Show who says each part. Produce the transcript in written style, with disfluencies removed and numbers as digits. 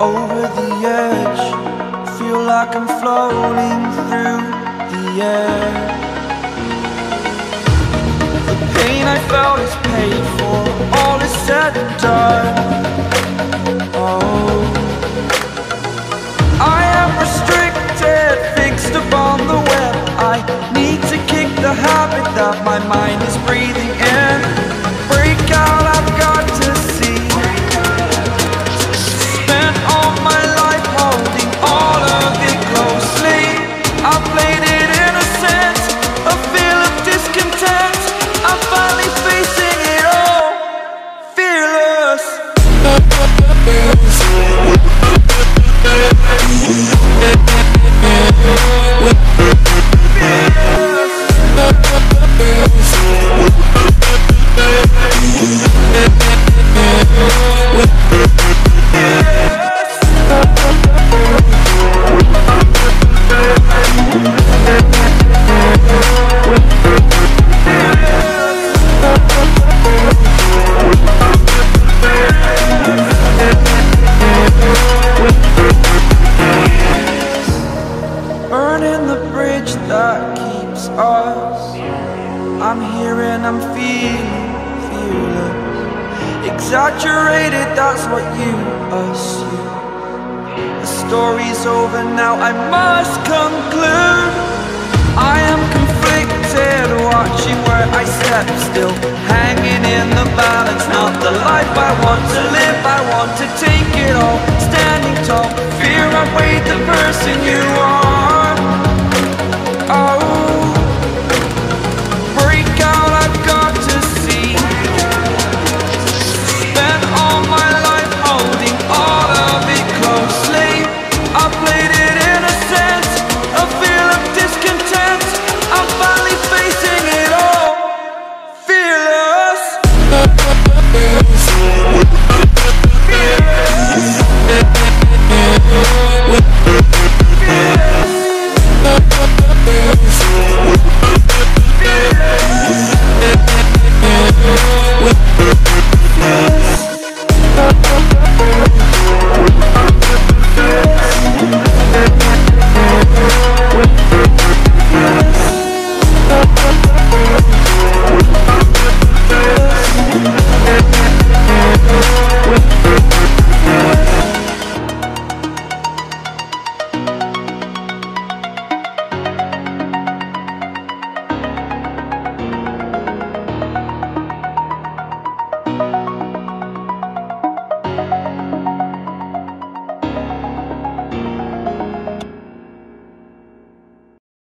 Speaker 1: over the edge. Feel like I'm floating through the air. The pain I felt is paid for, all is said and done. Oh, I am restricted, fixed upon the web. I need to kick the habit that my mind is breathing in. Break out, I've got to see. Spent all my life holding all of it closely. I played it innocent, a feel of discontent. I'm finally facing it all, fearless. Burning the bridge that keeps us. I'm here and I'm feeling fearless. Exaggerated, that's what you assume. The story's over now, I must conclude. I am conflicted, watching where I step still, hanging in the balance. Not the life I want to live, I want to take it all. Standing tall, fear I weighed the person you are.